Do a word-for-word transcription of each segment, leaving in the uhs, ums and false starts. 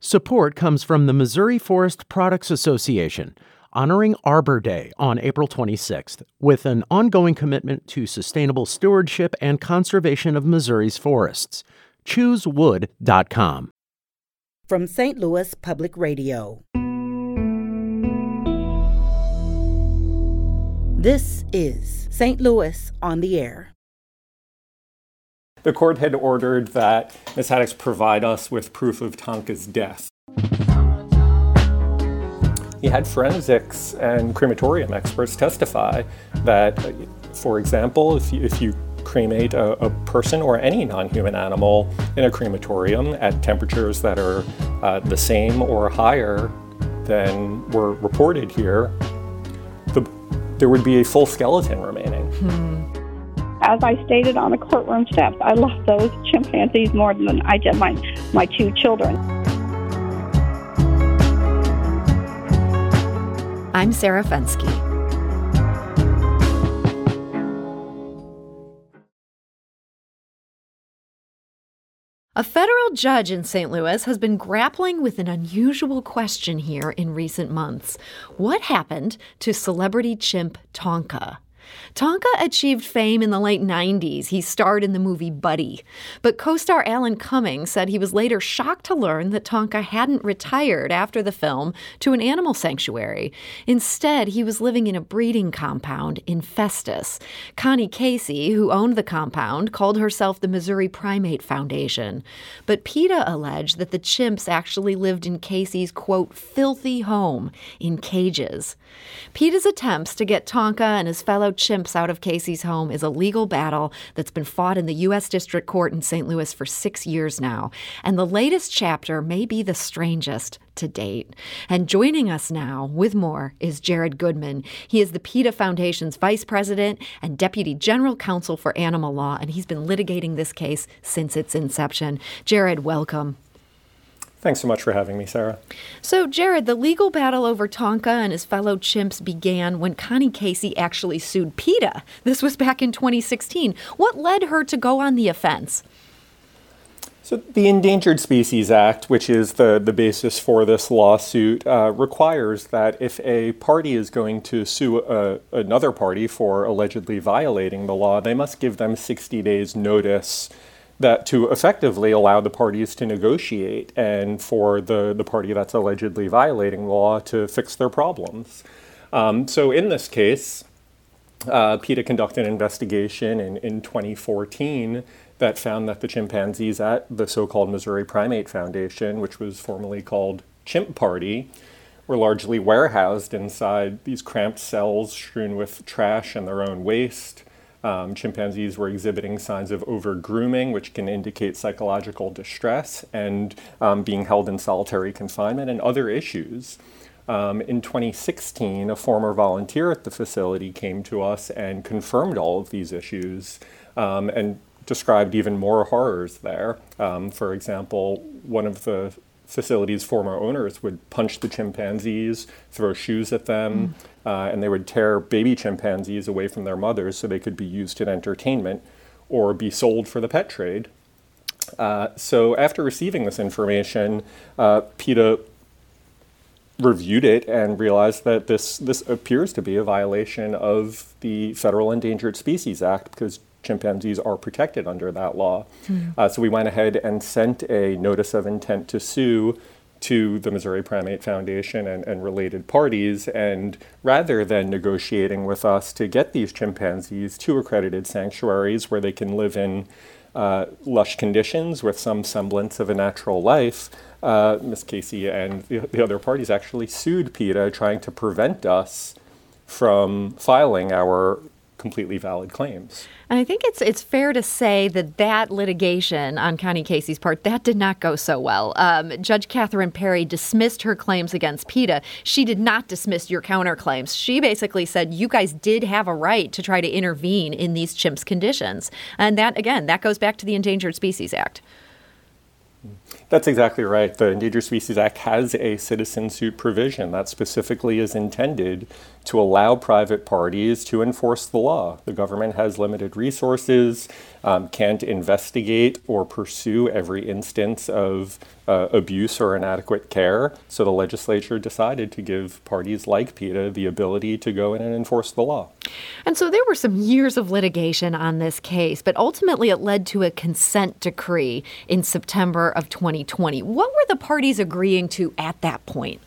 Support comes from the Missouri Forest Products Association, honoring Arbor Day on April twenty-sixth, with an ongoing commitment to sustainable stewardship and conservation of Missouri's forests. choose wood dot com. From Saint Louis Public Radio. This is Saint Louis on the Air. The court had ordered that Miz Haddix provide us with proof of Tonka's death. He had forensics and crematorium experts testify that, for example, if you, if you cremate a, a person or any non-human animal in a crematorium at temperatures that are uh, the same or higher than were reported here, the, there would be a full skeleton remaining. Hmm. As I stated on the courtroom steps, I love those chimpanzees more than I did my, my two children. I'm Sarah Fenske. A federal judge in Saint Louis has been grappling with an unusual question here in recent months. What happened to celebrity chimp Tonka? Tonka achieved fame in the late nineties. He starred in the movie Buddy. But co-star Alan Cumming said he was later shocked to learn that Tonka hadn't retired after the film to an animal sanctuary. Instead, he was living in a breeding compound in Festus. Connie Casey, who owned the compound, called herself the Missouri Primate Foundation. But PETA alleged that the chimps actually lived in Casey's, quote, filthy home in cages. PETA's attempts to get Tonka and his fellow chimps out of Casey's home is a legal battle that's been fought in the U S District Court in Saint Louis for six years now. And the latest chapter may be the strangest to date. And joining us now with more is Jared Goodman. He is the PETA Foundation's vice president and deputy general counsel for animal law, and he's been litigating this case since its inception. Jared, welcome. Thanks so much for having me, Sarah. So, Jared, the legal battle over Tonka and his fellow chimps began when Connie Casey actually sued PETA. This was back in twenty sixteen. What led her to go on the offense? So the Endangered Species Act, which is the, the basis for this lawsuit, uh, requires that if a party is going to sue a, another party for allegedly violating the law, they must give them sixty days notice that to effectively allow the parties to negotiate and for the, the party that's allegedly violating the law to fix their problems. Um, so in this case, uh, PETA conducted an investigation in, in twenty fourteen that found that the chimpanzees at the so-called Missouri Primate Foundation, which was formerly called Chimp Party, were largely warehoused inside these cramped cells strewn with trash and their own waste. Um, chimpanzees were exhibiting signs of over-grooming, which can indicate psychological distress, and um, being held in solitary confinement, and other issues. Um, in twenty sixteen, a former volunteer at the facility came to us and confirmed all of these issues um, and described even more horrors there. Um, for example, one of the facility's former owners would punch the chimpanzees, throw shoes at them, mm. uh, and they would tear baby chimpanzees away from their mothers so they could be used in entertainment or be sold for the pet trade. Uh, so after receiving this information, uh, PETA reviewed it and realized that this, this appears to be a violation of the Federal Endangered Species Act because chimpanzees are protected under that law. Mm. Uh, so we went ahead and sent a notice of intent to sue to the Missouri Primate Foundation and, and related parties. And rather than negotiating with us to get these chimpanzees to accredited sanctuaries where they can live in uh, lush conditions with some semblance of a natural life, uh, Miz Casey and the, the other parties actually sued PETA, trying to prevent us from filing our completely valid claims. And I think it's it's fair to say that that litigation on Connie Casey's part, that did not go so well. Um, Judge Catherine Perry dismissed her claims against PETA. She did not dismiss your counterclaims. She basically said you guys did have a right to try to intervene in these chimps' conditions. And that, again, that goes back to the Endangered Species Act. That's exactly right. The Endangered Species Act has a citizen suit provision that specifically is intended to allow private parties to enforce the law. The government has limited resources, um, can't investigate or pursue every instance of uh, abuse or inadequate care. So the legislature decided to give parties like PETA the ability to go in and enforce the law. And so there were some years of litigation on this case, but ultimately it led to a consent decree in September of twenty twenty. What were the parties agreeing to at that point?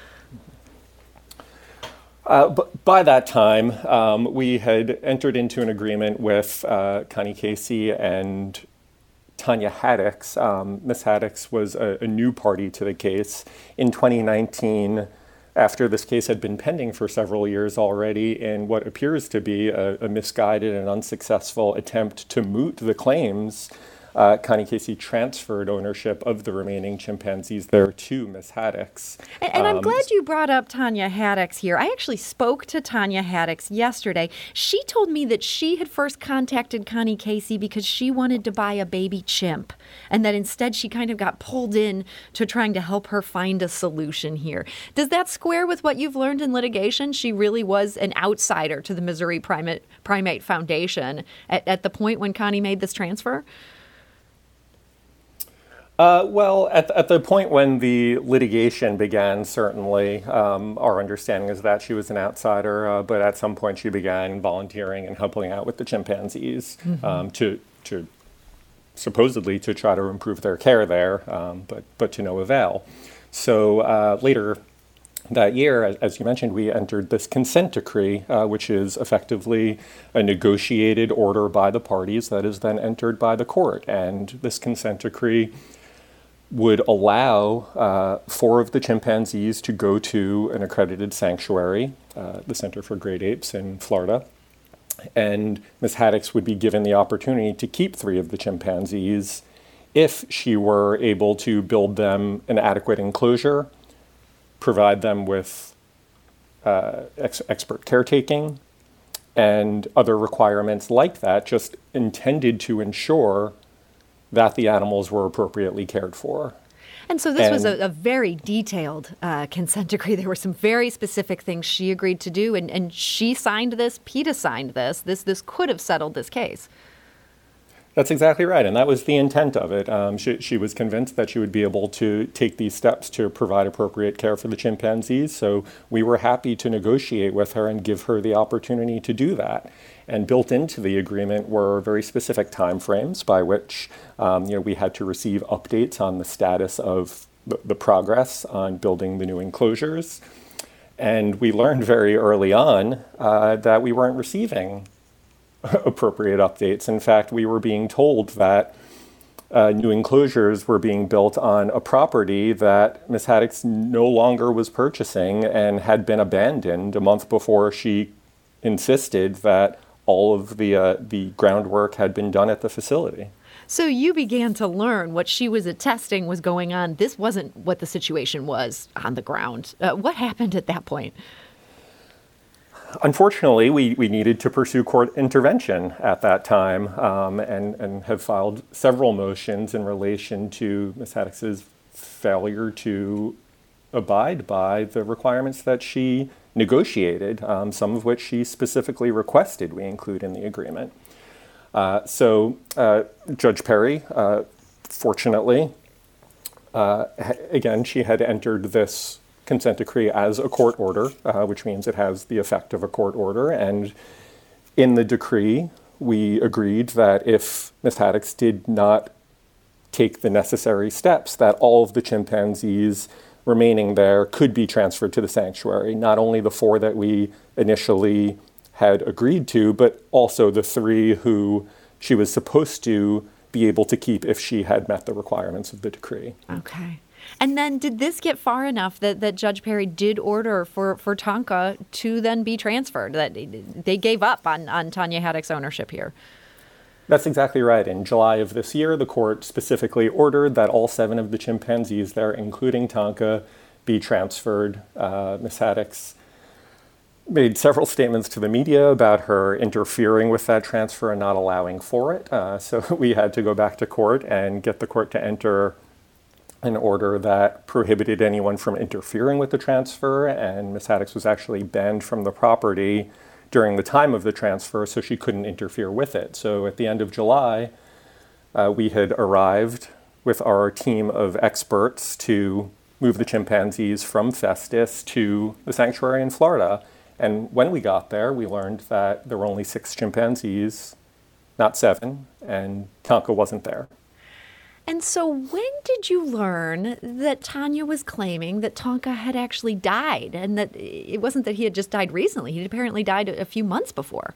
Uh, but by that time, um, we had entered into an agreement with uh, Connie Casey and Tanya Haddix. Um, Miz Haddix was a, a new party to the case. In twenty nineteen, after this case had been pending for several years already in what appears to be a, a misguided and unsuccessful attempt to moot the claims, Uh, Connie Casey transferred ownership of the remaining chimpanzees there to Miz Haddix. And, and I'm Um, glad you brought up Tanya Haddix here. I actually spoke to Tanya Haddix yesterday. She told me that she had first contacted Connie Casey because she wanted to buy a baby chimp, and that instead she kind of got pulled in to trying to help her find a solution here. Does that square with what you've learned in litigation? She really was an outsider to the Missouri Primate, Primate Foundation at, at the point when Connie made this transfer? Uh, well, at, at the point when the litigation began, certainly, um, our understanding is that she was an outsider, uh, but at some point she began volunteering and helping out with the chimpanzees mm-hmm. um, to, to supposedly to try to improve their care there, um, but, but to no avail. So uh, later that year, as, as you mentioned, we entered this consent decree, uh, which is effectively a negotiated order by the parties that is then entered by the court. And this consent decree would allow uh, four of the chimpanzees to go to an accredited sanctuary, uh, the Center for Great Apes in Florida. And Miz Haddix would be given the opportunity to keep three of the chimpanzees if she were able to build them an adequate enclosure, provide them with uh, ex- expert caretaking, and other requirements like that, just intended to ensure that the animals were appropriately cared for. And so this and, was a, a very detailed uh, consent decree. There were some very specific things she agreed to do, and, and she signed this, PETA signed this. This this could have settled this case. That's exactly right, and that was the intent of it. Um, she, she was convinced that she would be able to take these steps to provide appropriate care for the chimpanzees, so we were happy to negotiate with her and give her the opportunity to do that. And built into the agreement were very specific timeframes by which um, you know, we had to receive updates on the status of the, the progress on building the new enclosures. And we learned very early on uh, that we weren't receiving appropriate updates. In fact, we were being told that uh, new enclosures were being built on a property that Miz Haddix no longer was purchasing and had been abandoned a month before she insisted that all of the uh, the groundwork had been done at the facility. So you began to learn what she was attesting was going on. This wasn't what the situation was on the ground. Uh, what happened at that point? Unfortunately, we, we needed to pursue court intervention at that time um, and, and have filed several motions in relation to Miz Haddix's failure to abide by the requirements that she negotiated, um, some of which she specifically requested we include in the agreement. Uh, so uh, Judge Perry, uh, fortunately, uh, ha- again, she had entered this consent decree as a court order, uh, which means it has the effect of a court order. And in the decree, we agreed that if Miz Haddix did not take the necessary steps, that all of the chimpanzees remaining there could be transferred to the sanctuary, not only the four that we initially had agreed to, but also the three who she was supposed to be able to keep if she had met the requirements of the decree. Okay. And then did this get far enough that, that Judge Perry did order for, for Tonka to then be transferred, that they gave up on, on Tanya Haddix's ownership here? That's exactly right. In July of this year, the court specifically ordered that all seven of the chimpanzees there, including Tonka, be transferred. Uh, Miz Haddix made several statements to the media about her interfering with that transfer and not allowing for it. Uh, so we had to go back to court and get the court to enter an order that prohibited anyone from interfering with the transfer, and Miss Haddix was actually banned from the property during the time of the transfer, so she couldn't interfere with it. So at the end of July, uh, we had arrived with our team of experts to move the chimpanzees from Festus to the sanctuary in Florida. And when we got there, we learned that there were only six chimpanzees, not seven, and Tonka wasn't there. And so when did you learn that Tanya was claiming that Tonka had actually died, and that it wasn't that he had just died recently? He apparently died a few months before.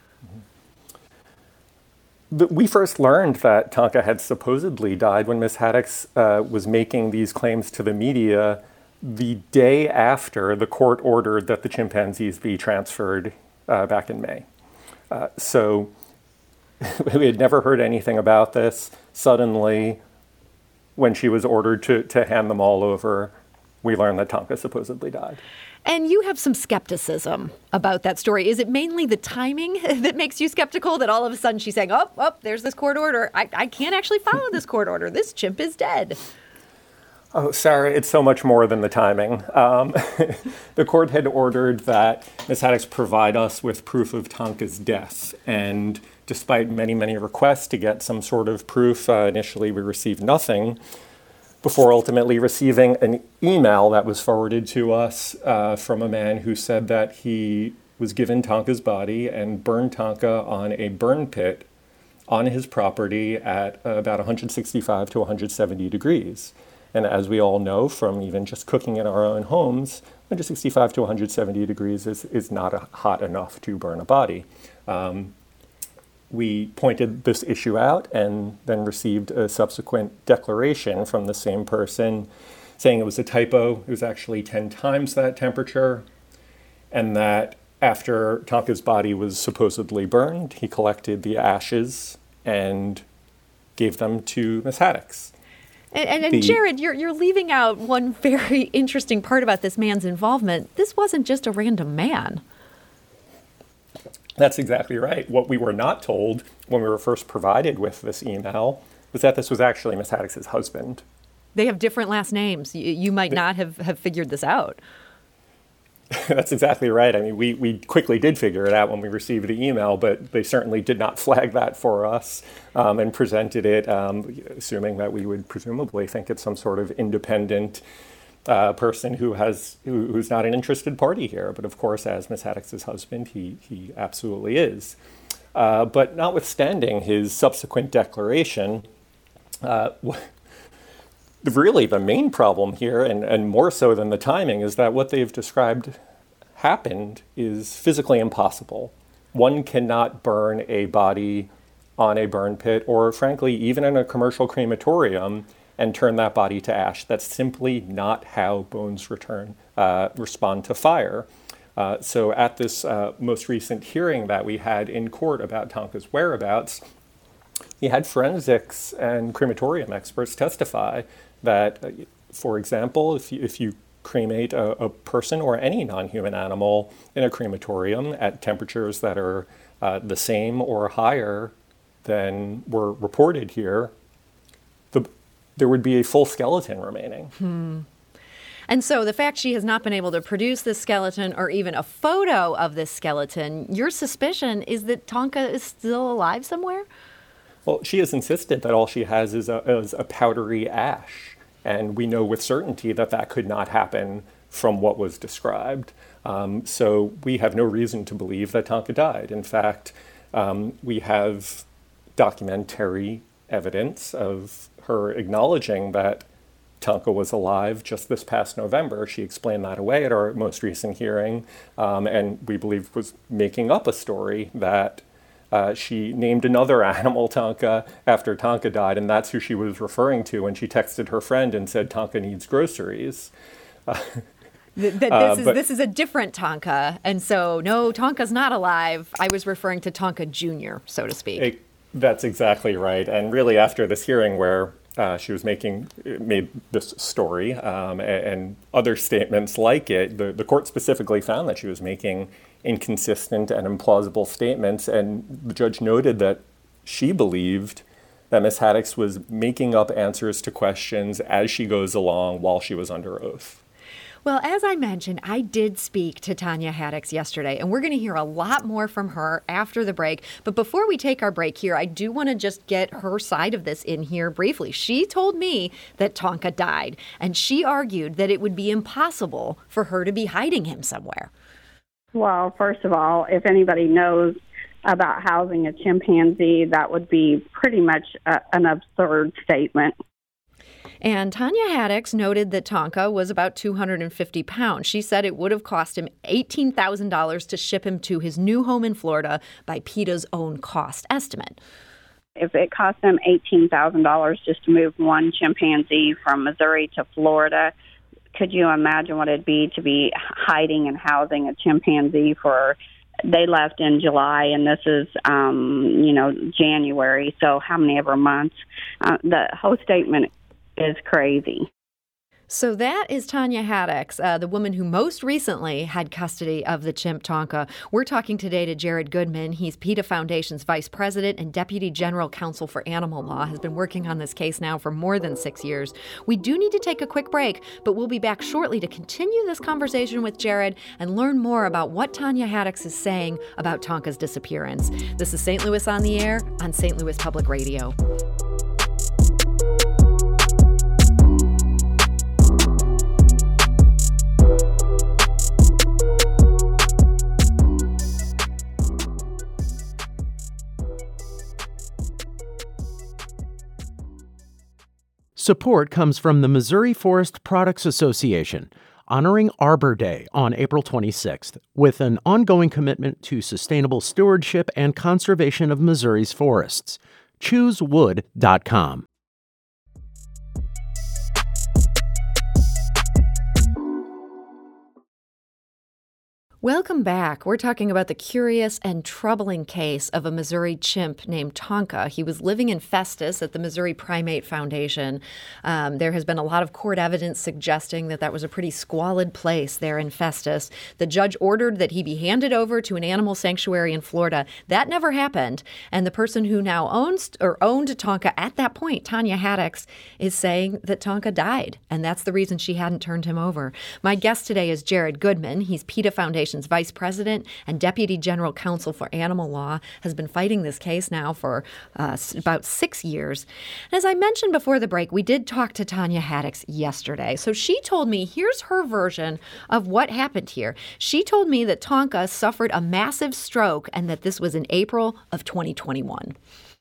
Mm-hmm. We first learned that Tonka had supposedly died when Miss Haddix uh, was making these claims to the media the day after the court ordered that the chimpanzees be transferred uh, back in May. Uh, so we had never heard anything about this. Suddenly, when she was ordered to, to hand them all over, we learned that Tonka supposedly died. And you have some skepticism about that story. Is it mainly the timing that makes you skeptical, that all of a sudden she's saying, oh, oh, there's this court order. I, I can't actually follow this court order. This chimp is dead. Oh, Sarah, it's so much more than the timing. Um, the court had ordered that Miss Haddix provide us with proof of Tonka's death. And despite many, many requests to get some sort of proof, uh, initially we received nothing, before ultimately receiving an email that was forwarded to us uh, from a man who said that he was given Tonka's body and burned Tonka on a burn pit on his property at uh, about one sixty-five to one seventy degrees. And as we all know from even just cooking in our own homes, one sixty-five to one seventy degrees is, is not a, hot enough to burn a body. Um, we pointed this issue out and then received a subsequent declaration from the same person saying it was a typo. It was actually ten times that temperature, and that after Tonka's body was supposedly burned, he collected the ashes and gave them to Miss Haddix. And, and, and Jared, you're you're leaving out one very interesting part about this man's involvement. This wasn't just a random man. That's exactly right. What we were not told when we were first provided with this email was that this was actually Miss Haddix's husband. They have different last names. You, you might not have, have figured this out. That's exactly right. I mean, we, we quickly did figure it out when we received the email, but they certainly did not flag that for us um, and presented it, um, assuming that we would presumably think it's some sort of independent uh, person who has who, who's not an interested party here. But of course, as Miss Haddix's husband, he he absolutely is. Uh, but notwithstanding his subsequent declaration, uh, really, the main problem here, and, and more so than the timing, is that what they've described happened is physically impossible. One cannot burn a body on a burn pit, or frankly, even in a commercial crematorium, and turn that body to ash. That's simply not how bones return, uh, respond to fire. Uh, so at this uh, most recent hearing that we had in court about Tonka's whereabouts, we had forensics and crematorium experts testify that, uh, for example, if you, if you cremate a, a person or any non-human animal in a crematorium at temperatures that are uh, the same or higher than were reported here, the, there would be a full skeleton remaining. Hmm. And so the fact she has not been able to produce this skeleton or even a photo of this skeleton, your suspicion is that Tonka is still alive somewhere? Well, she has insisted that all she has is a, is a powdery ash. And we know with certainty that that could not happen from what was described. Um, so we have no reason to believe that Tonka died. In fact, um, we have documentary evidence of her acknowledging that Tonka was alive just this past November. She explained that away at our most recent hearing, um, and we believe was making up a story that Uh, she named another animal Tonka after Tonka died, and that's who she was referring to when she texted her friend and said Tonka needs groceries. Uh, Th- that this, uh, is, but, this is a different Tonka, and so no, Tonka's not alive. I was referring to Tonka Junior, so to speak. It, that's exactly right. And really after this hearing where uh, she was making, made this story um, and, and other statements like it, the, the court specifically found that she was making inconsistent and implausible statements, and the judge noted that she believed that Miz Haddix was making up answers to questions as she goes along while she was under oath. Well, as I mentioned, I did speak to Tanya Haddix yesterday, and we're going to hear a lot more from her after the break. But before we take our break here, I do want to just get her side of this in here briefly. She told me that Tonka died, and she argued that it would be impossible for her to be hiding him somewhere. Well, first of all, if anybody knows about housing a chimpanzee, that would be pretty much a, an absurd statement. And Tanya Haddix noted that Tonka was about two hundred fifty pounds. She said it would have cost him eighteen thousand dollars to ship him to his new home in Florida by PETA's own cost estimate. If it cost them eighteen thousand dollars just to move one chimpanzee from Missouri to Florida, could you imagine what it'd be to be hiding and housing a chimpanzee for, they left in July, and this is, um, you know, January, so how many ever months? Uh, the whole statement is crazy. So that is Tanya Haddix, uh, the woman who most recently had custody of the chimp Tonka. We're talking today to Jared Goodman. He's PETA Foundation's vice president and deputy general counsel for animal law, has been working on this case now for more than six years. We do need to take a quick break, but we'll be back shortly to continue this conversation with Jared and learn more about what Tanya Haddix is saying about Tonka's disappearance. This is Saint Louis on the Air on Saint Louis Public Radio. Support comes from the Missouri Forest Products Association, honoring Arbor Day on April twenty-sixth, with an ongoing commitment to sustainable stewardship and conservation of Missouri's forests. choose wood dot com. Welcome back. We're talking about the curious and troubling case of a Missouri chimp named Tonka. He was living in Festus at the Missouri Primate Foundation. Um, there has been a lot of court evidence suggesting that that was a pretty squalid place there in Festus. The judge ordered that he be handed over to an animal sanctuary in Florida. That never happened. And the person who now owns or owned Tonka at that point, Tanya Haddix, is saying that Tonka died. And that's the reason she hadn't turned him over. My guest today is Jared Goodman. He's PETA Foundation vice president and deputy general counsel for animal law, has been fighting this case now for uh, about six years. And as I mentioned before the break, we did talk to Tanya Haddix yesterday. So she told me, here's her version of what happened here. She told me that Tonka suffered a massive stroke and that this was in April of twenty twenty-one.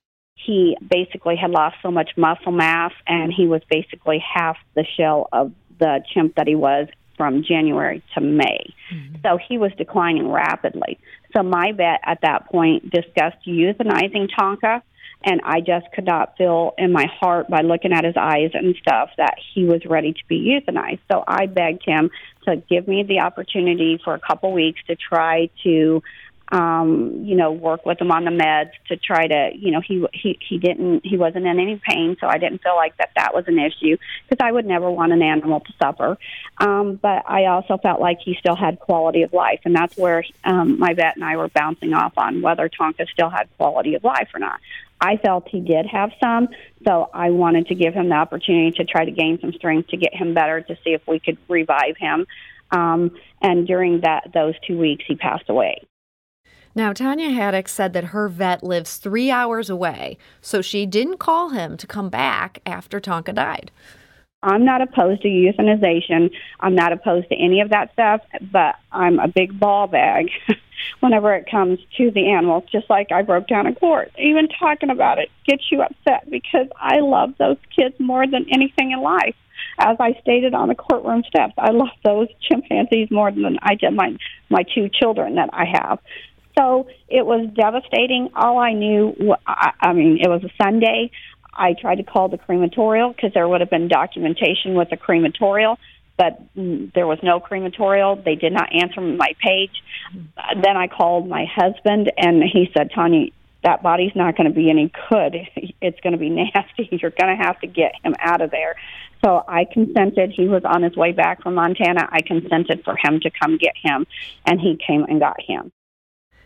He basically had lost so much muscle mass, and he was basically half the shell of the chimp that he was from January to May. Mm-hmm. So he was declining rapidly. So my vet at that point discussed euthanizing Tonka, and I just could not feel in my heart by looking at his eyes and stuff that he was ready to be euthanized. So I begged him to give me the opportunity for a couple weeks to try to Um, you know, work with him on the meds to try to, you know, he he he didn't, he wasn't in any pain, so I didn't feel like that that was an issue because I would never want an animal to suffer. Um, but I also felt like he still had quality of life, and that's where um, my vet and I were bouncing off on whether Tonka still had quality of life or not. I felt he did have some, so I wanted to give him the opportunity to try to gain some strength to get him better, to see if we could revive him. Um, and during that those two weeks, he passed away. Now, Tanya Haddix said that her vet lives three hours away, so she didn't call him to come back after Tonka died. I'm not opposed to euthanization. I'm not opposed to any of that stuff, but I'm a big ball bag whenever it comes to the animals, just like I broke down in court. Even talking about it gets you upset because I love those kids more than anything in life. As I stated on the courtroom steps, I love those chimpanzees more than I did my, my two children that I have. So it was devastating. All I knew, I, I mean, it was a Sunday. I tried to call the crematorial because there would have been documentation with the crematorial, but there was no crematorial. They did not answer my page. Uh, then I called my husband, and he said, Tanya, that body's not going to be any good. It's going to be nasty. You're going to have to get him out of there. So I consented. He was on his way back from Montana. I consented for him to come get him, and he came and got him.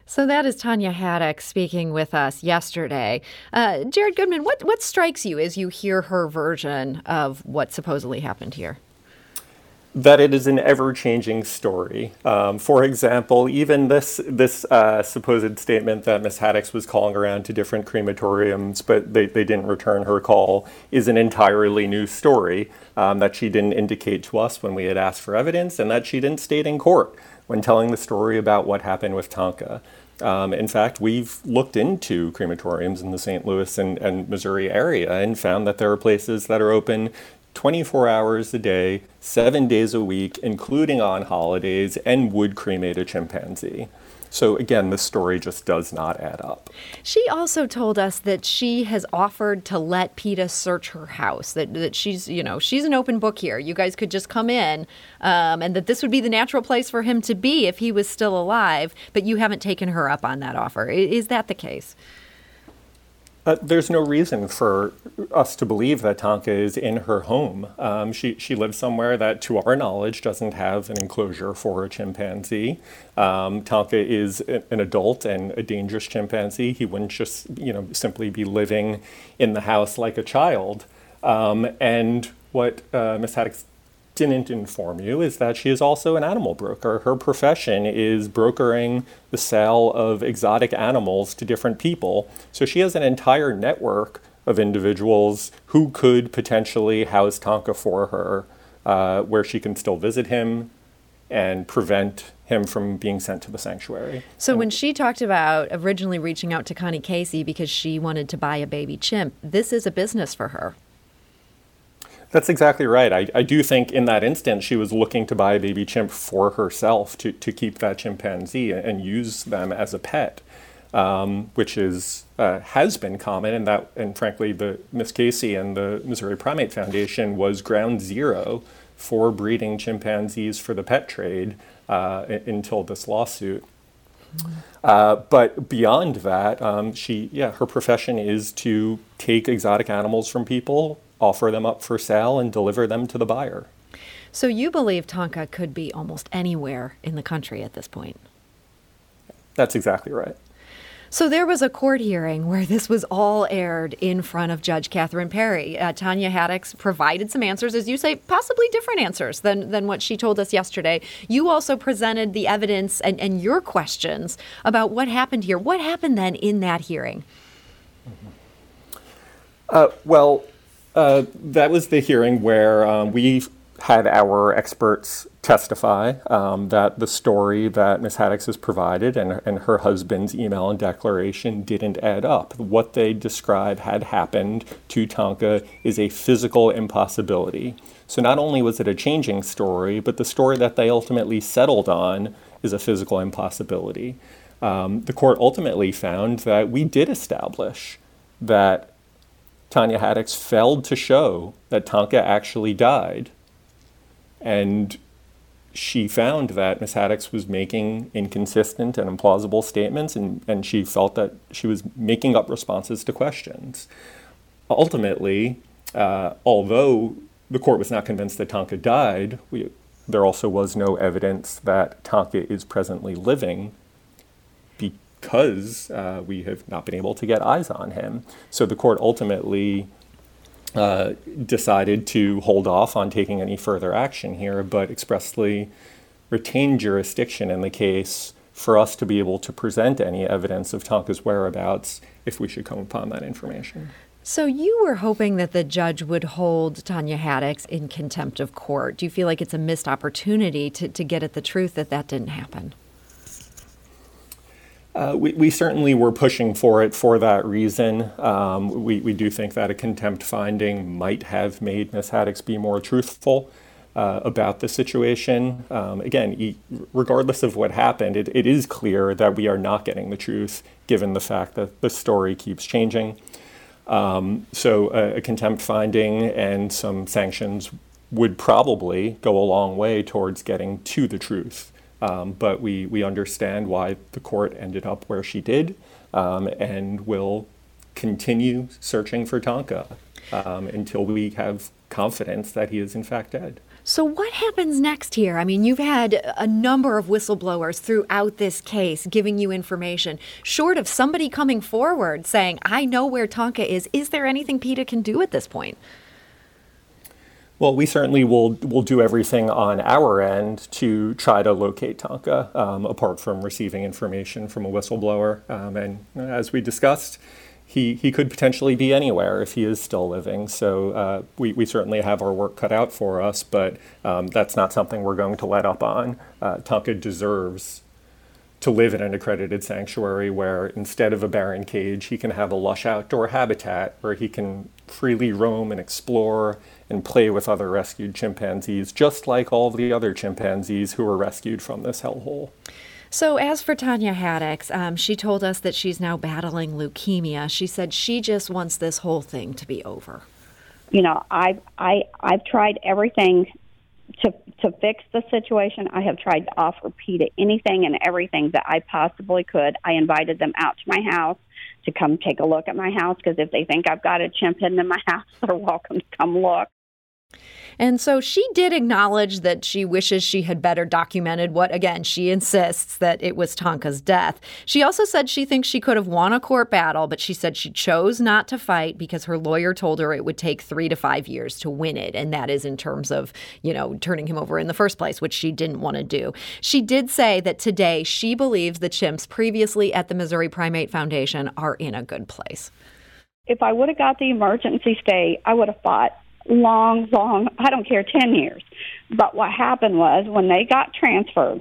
So that is Tanya Haddock speaking with us yesterday. Uh, Jared Goodman, what, what strikes you as you hear her version of what supposedly happened here? That it is an ever-changing story. Um, for example, even this this uh, supposed statement that Miss Haddock was calling around to different crematoriums, but they, they didn't return her call, is an entirely new story um, that she didn't indicate to us when we had asked for evidence, and that she didn't state in court when telling the story about what happened with Tonka. Um, in fact, we've looked into crematoriums in the Saint Louis and, and Missouri area and found that there are places that are open twenty-four hours a day, seven days a week, including on holidays, and would cremate a chimpanzee. So again, the story just does not add up. She also told us that she has offered to let PETA search her house, that, that she's, you know, she's an open book here. You guys could just come in, um, and that this would be the natural place for him to be if he was still alive, but you haven't taken her up on that offer. Is that the case? Uh, there's no reason for us to believe that Tonka is in her home. Um, she, she lives somewhere that, to our knowledge, doesn't have an enclosure for a chimpanzee. Um, Tonka is an adult and a dangerous chimpanzee. He wouldn't just, you know, simply be living in the house like a child. Um, and what uh, Miz Haddock didn't inform you is that she is also an animal broker. Her profession is brokering the sale of exotic animals to different people. So she has an entire network of individuals who could potentially house Tonka for her, uh, where she can still visit him and prevent him from being sent to the sanctuary. So and when she talked about originally reaching out to Connie Casey because she wanted to buy a baby chimp, this is a business for her. That's exactly right. I, I do think in that instance, she was looking to buy a baby chimp for herself to, to keep that chimpanzee and use them as a pet, um, which is uh, has been common. And that, and frankly, the Miss Casey and the Missouri Primate Foundation was ground zero for breeding chimpanzees for the pet trade uh, until this lawsuit. Uh, but beyond that, um, she, yeah, her profession is to take exotic animals from people, offer them up for sale, and deliver them to the buyer. So you believe Tonka could be almost anywhere in the country at this point? That's exactly right. So there was a court hearing where this was all aired in front of Judge Catherine Perry. Uh, Tanya Haddock provided some answers, as you say, possibly different answers than, than what she told us yesterday. You also presented the evidence and, and your questions about what happened here. What happened then in that hearing? Mm-hmm. Uh, well, Uh, that was the hearing where um, we had our experts testify um, that the story that Miz Haddock has provided and, and her husband's email and declaration didn't add up. What they describe had happened to Tonka is a physical impossibility. So not only was it a changing story, but the story that they ultimately settled on is a physical impossibility. Um, the court ultimately found that we did establish that Tanya Haddock failed to show that Tonka actually died. And she found that Miz Haddock was making inconsistent and implausible statements, and, and she felt that she was making up responses to questions. Ultimately, uh, although the court was not convinced that Tonka died, we, there also was no evidence that Tonka is presently living, because uh, we have not been able to get eyes on him. So the court ultimately uh, decided to hold off on taking any further action here, but expressly retained jurisdiction in the case for us to be able to present any evidence of Tonka's whereabouts if we should come upon that information. So you were hoping that the judge would hold Tanya Haddock in contempt of court. Do you feel like it's a missed opportunity to, to get at the truth that that didn't happen? Uh, we, we certainly were pushing for it for that reason. Um, we, we do think that a contempt finding might have made Miz Haddock be more truthful uh, about the situation. Um, again, e- regardless of what happened, it, it is clear that we are not getting the truth, given the fact that the story keeps changing. Um, so a, a contempt finding and some sanctions would probably go a long way towards getting to the truth. Um, but we, we understand why the court ended up where she did, um, and will continue searching for Tonka um, until we have confidence that he is in fact dead. So what happens next here? I mean, you've had a number of whistleblowers throughout this case giving you information. Short of somebody coming forward saying, I know where Tonka is, is there anything PETA can do at this point? Well, we certainly will will do everything on our end to try to locate Tonka, um, apart from receiving information from a whistleblower. Um, and as we discussed, he, he could potentially be anywhere if he is still living. So uh, we, we certainly have our work cut out for us, but um, that's not something we're going to let up on. Uh, Tonka deserves to live in an accredited sanctuary where instead of a barren cage, he can have a lush outdoor habitat where he can freely roam and explore and play with other rescued chimpanzees, just like all of the other chimpanzees who were rescued from this hellhole. So as for Tanya Haddix, um, she told us that she's now battling leukemia. She said she just wants this whole thing to be over. You know, I've, I, I've tried everything to to fix the situation. I have tried to offer PETA anything and everything that I possibly could. I invited them out to my house to come take a look at my house, because if they think I've got a chimp hidden in my house, they're welcome to come look. And so she did acknowledge that she wishes she had better documented what, again, she insists that it was Tonka's death. She also said she thinks she could have won a court battle, but she said she chose not to fight because her lawyer told her it would take three to five years to win it. And that is in terms of, you know, turning him over in the first place, which she didn't want to do. She did say that today she believes the chimps previously at the Missouri Primate Foundation are in a good place. If I would have got the emergency stay, I would have fought long, long, I don't care, ten years. But what happened was when they got transferred,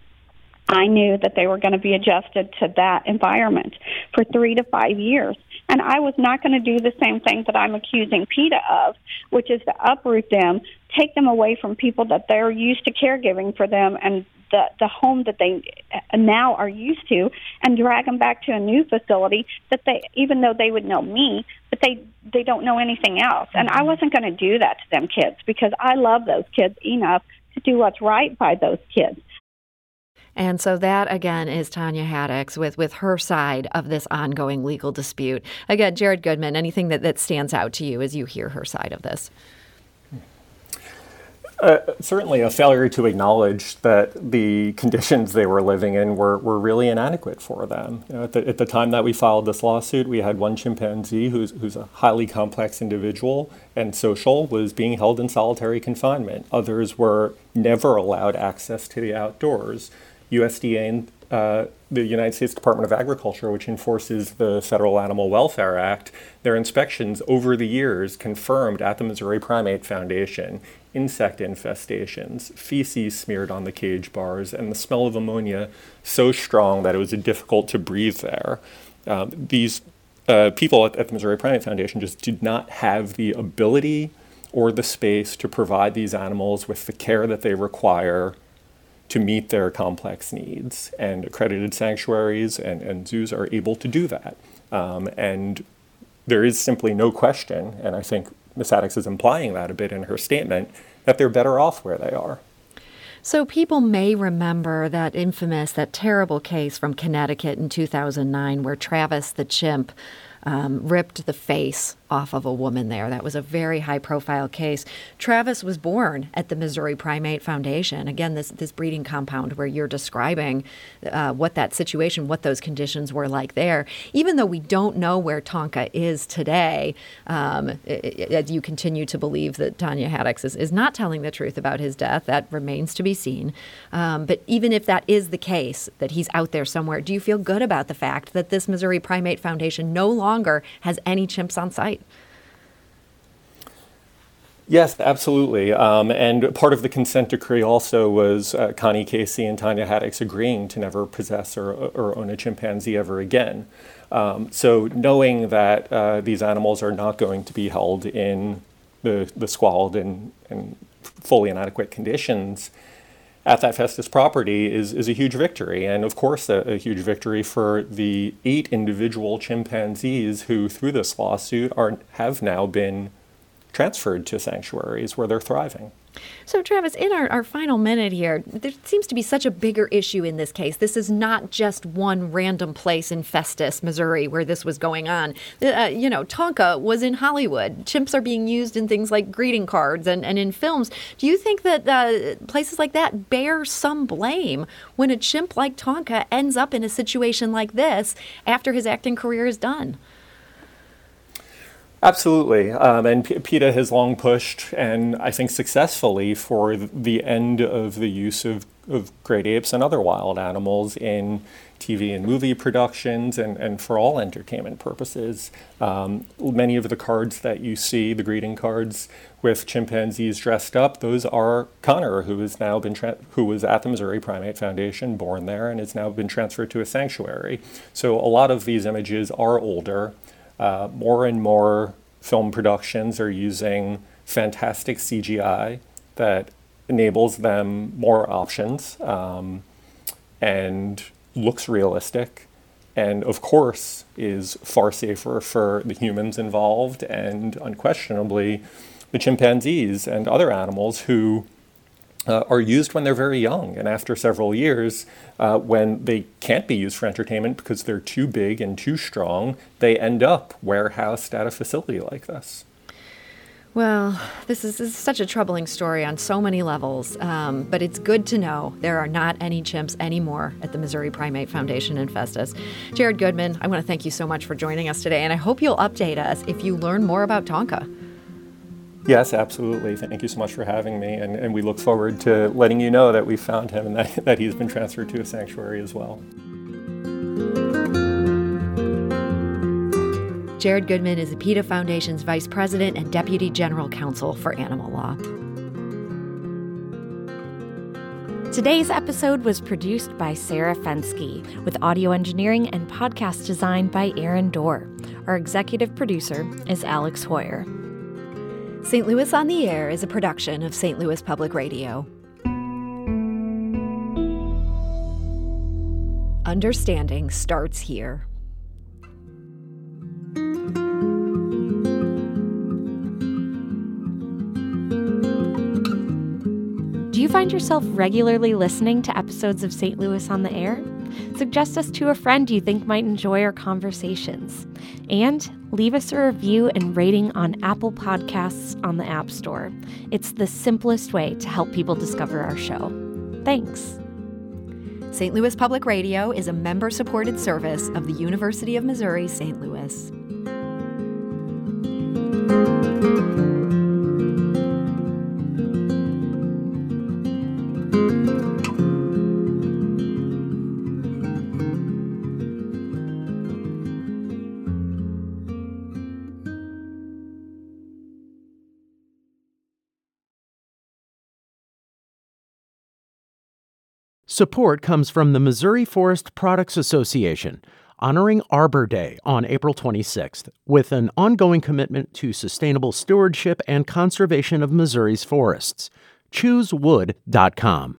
I knew that they were going to be adjusted to that environment for three to five years. And I was not going to do the same thing that I'm accusing PETA of, which is to uproot them, take them away from people that they're used to caregiving for them and the, the home that they now are used to, and drag them back to a new facility that they, even though they would know me, but they, they don't know anything else. And I wasn't going to do that to them kids, because I love those kids enough to do what's right by those kids. And so that, again, is Tanya Haddix with, with her side of this ongoing legal dispute. Again, Jared Goodman, anything that, that stands out to you as you hear her side of this? Uh, certainly a failure to acknowledge that the conditions they were living in were, were really inadequate for them. You know, at, the, at the time that we filed this lawsuit, we had one chimpanzee who's, who's a highly complex individual and social, was being held in solitary confinement. Others were never allowed access to the outdoors. U S D A and uh, the United States Department of Agriculture, which enforces the Federal Animal Welfare Act, their inspections over the years confirmed at the Missouri Primate Foundation insect infestations, feces smeared on the cage bars, and the smell of ammonia so strong that it was difficult to breathe there. Um, these uh, people at, at the Missouri Primate Foundation just did not have the ability or the space to provide these animals with the care that they require to meet their complex needs. And accredited sanctuaries and, and zoos are able to do that. Um, and there is simply no question, and I think Miz Haddix is implying that a bit in her statement, that they're better off where they are. So people may remember that infamous, that terrible case from Connecticut in two thousand nine where Travis the chimp um, ripped the face off of a woman there. That was a very high-profile case. Travis was born at the Missouri Primate Foundation. Again, this this breeding compound where you're describing uh, what that situation, what those conditions were like there. Even though we don't know where Tonka is today, um, as you continue to believe that Tanya Haddix is, is not telling the truth about his death, that remains to be seen. Um, but even if that is the case, that he's out there somewhere, do you feel good about the fact that this Missouri Primate Foundation no longer has any chimps on site? Yes, absolutely. Um, and part of the consent decree also was uh, Connie Casey and Tanya Haddix agreeing to never possess or, or own a chimpanzee ever again. Um, so knowing that uh, these animals are not going to be held in the, the squalid and, and fully inadequate conditions at that Festus property is, is a huge victory. And of course, a, a huge victory for the eight individual chimpanzees who, through this lawsuit, are have now been transferred to sanctuaries where they're thriving. So, Travis, in our, our final minute here, there seems to be such a bigger issue in this case. This is not just one random place in Festus, Missouri, where this was going on. Uh, you know, Tonka was in Hollywood. Chimps are being used in things like greeting cards and, and in films. Do you think that uh, places like that bear some blame when a chimp like Tonka ends up in a situation like this after his acting career is done? Absolutely. Um, and P- PETA has long pushed, and I think successfully, for the end of the use of, of great apes and other wild animals in T V and movie productions and, and for all entertainment purposes. Um, many of the cards that you see, the greeting cards with chimpanzees dressed up, those are Connor, who has now been tra- who was at the Missouri Primate Foundation, born there, and has now been transferred to a sanctuary. So a lot of these images are older. Uh, more and more film productions are using fantastic C G I that enables them more options um, and looks realistic, and of course is far safer for the humans involved and unquestionably the chimpanzees and other animals who Uh, are used when they're very young, and after several years, uh, when they can't be used for entertainment because they're too big and too strong, they end up warehoused at a facility like this. Well, this is, this is such a troubling story on so many levels, um, but it's good to know there are not any chimps anymore at the Missouri Primate Foundation in Festus. Jared Goodman, I want to thank you so much for joining us today, and I hope you'll update us if you learn more about Tonka. Yes, absolutely. Thank you so much for having me, and, and we look forward to letting you know that we found him and that, that he's been transferred to a sanctuary as well. Jared Goodman is the PETA Foundation's Vice President and Deputy General Counsel for Animal Law. Today's episode was produced by Sarah Fensky, with audio engineering and podcast design by Aaron Dorr. Our executive producer is Alex Hoyer. Saint Louis on the Air is a production of Saint Louis Public Radio. Understanding starts here. Do you find yourself regularly listening to episodes of Saint Louis on the Air? Suggest us to a friend you think might enjoy our conversations. And leave us a review and rating on Apple Podcasts on the App Store. It's the simplest way to help people discover our show. Thanks. Saint Louis Public Radio is a member-supported service of the University of Missouri, Saint Louis. Support comes from the Missouri Forest Products Association, honoring Arbor Day on April twenty-sixth, with an ongoing commitment to sustainable stewardship and conservation of Missouri's forests. choose wood dot com